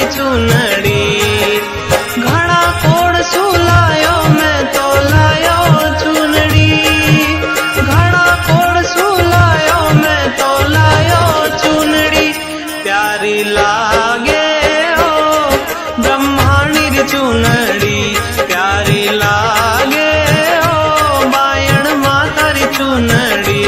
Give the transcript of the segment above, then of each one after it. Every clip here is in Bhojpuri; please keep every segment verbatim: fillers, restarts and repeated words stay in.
चूनड़ी। घड़ा कोड़ सुलायो मैं तो लायो चूनड़ी। घड़ा कोड़ सुलायो मैं तो लायो चूनड़ी। प्यारी लागे ओ ब्रह्मांडी री चूनड़ी। प्यारी लागे ओ बायण माता री चूनड़ी।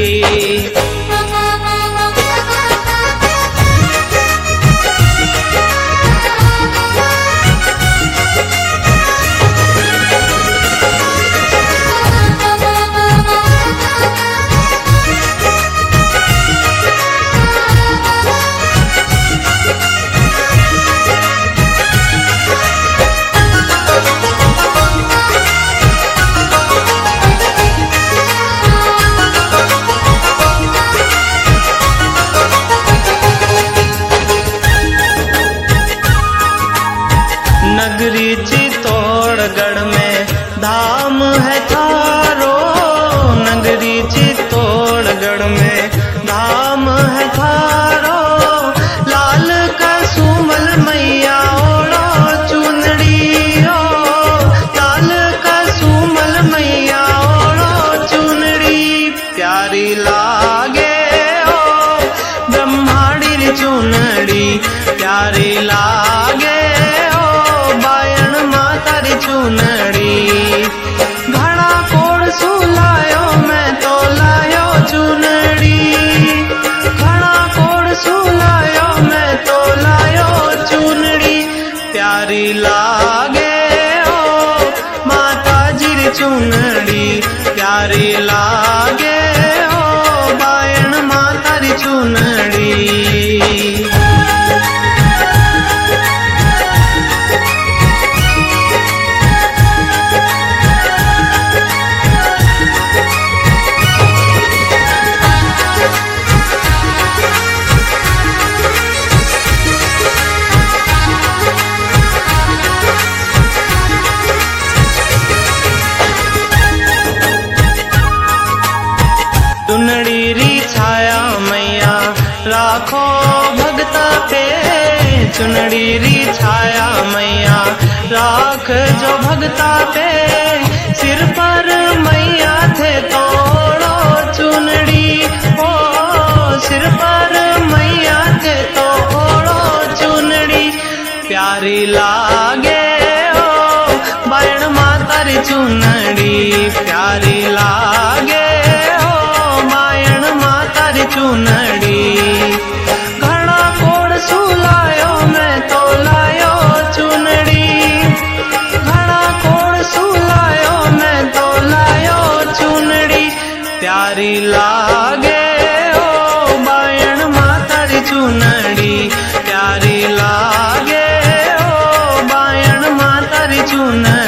नगरी चित्तौड़गढ़ में धाम है थारो। नगरी चित्तौड़गढ़ में धाम है थारो। लाल का सुमल मैया ओढ़ो चुनड़ी ओ। लाल का सुमल मैया ओढ़ो चुनड़ी। प्यारी लागे ओ ब्रह्मांडी री चुनड़ी। प्यारी लागे चूनड़ी। घड़ा कोड़ सुलायो मैं तो लायो चूनड़ी। घड़ा कोड़ सुलायो मैं तो लायो चूनड़ी। प्यारी लागे ओ माता जी री चूनड़ी। प्यारी लागे ओ बायण माता री चूनड़ी। चुनड़ी री छाया मैया राखो भगता पे। चुनड़ी री छाया मैया राख जो भगता पे। सिर पर मैया थे तोड़ो चुनड़ी ओ। सिर पर मैया थे तोड़ो चुनड़ी। प्यारी लागे ओ बायण माता री चुनड़ी। प्यारी लागे चूनड़ी। घड़ा कोड़ सुलायो मैं तो लायो चूनड़ी। घड़ा कोड़ सुलायो मैं तो लायो चूनड़ी। प्यारी लागे ओ बायण माता री चूनड़ी। प्यारी लागे ओ बायण माता री चूनड़ी।